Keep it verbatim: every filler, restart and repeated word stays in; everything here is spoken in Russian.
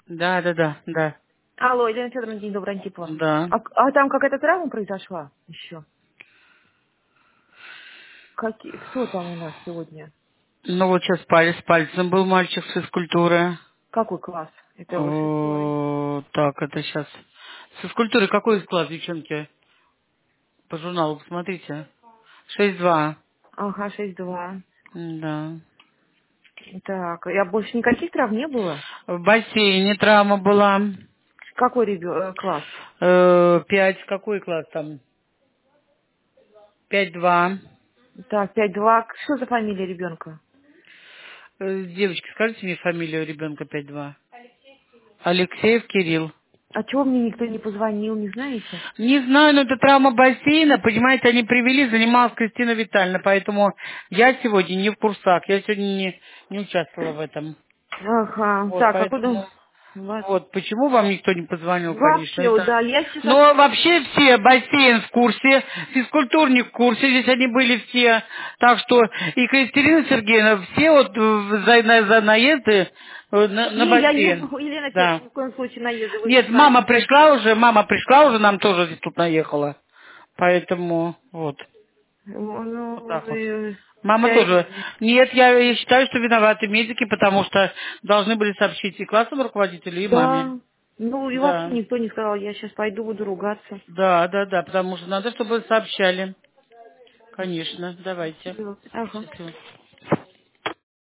Да, да, да, да. Алло, Елена Федоровна, день добрый, Антипова. Да. А, а там какая-то травма произошла еще? Какие, кто там у нас сегодня? Ну вот сейчас палец пальцем был мальчик с физкультуры. Какой класс? Это вы шестой говорите? О, так, это сейчас. С физкультуры какой класс, девчонки? По журналу посмотрите. Шесть два. Ага, шесть два. Да. Так, я больше никаких травм не было? В бассейне травма была. Какой ребё- класс? Э, Пять. Какой класс там? Пять два. Так, пять два. Что за фамилия ребенка? Э, Девочки, скажите мне фамилию ребенка пять два. Алексеев Кирилл. А чего мне никто не позвонил, не знаете? Не знаю, но это травма бассейна, понимаете, они привели, занималась Кристина Витальевна, поэтому я сегодня не в курсах, я сегодня не, не участвовала в этом. Ага, Вот, так, а куда? поэтому, Вас- вот, почему вам никто не позвонил, конечно, Вообще, вот, это... да, я сейчас... Но вообще все, бассейн в курсе, физкультурник в курсе, здесь они были все, так что и Кристина Сергеевна, все вот э, за, на- за наезды э, на, на Не, я не бассейн, буду, Елена да. Федоровна, ни в коем случае наезды вы Нет, неправильно мама говорите. пришла уже, мама пришла уже, нам тоже здесь тут наехала. Поэтому вот, вот Ну, так вот. э, Мама я... тоже. Нет, я, я считаю, что виноваты медики, потому что должны были сообщить и классовому руководителю, и маме. Да. Ну, и вообще Да, никто не сказал, я сейчас пойду, буду ругаться. да, да, да, потому что надо, чтобы сообщали. Конечно, давайте. Всё. Ага. Счастливо.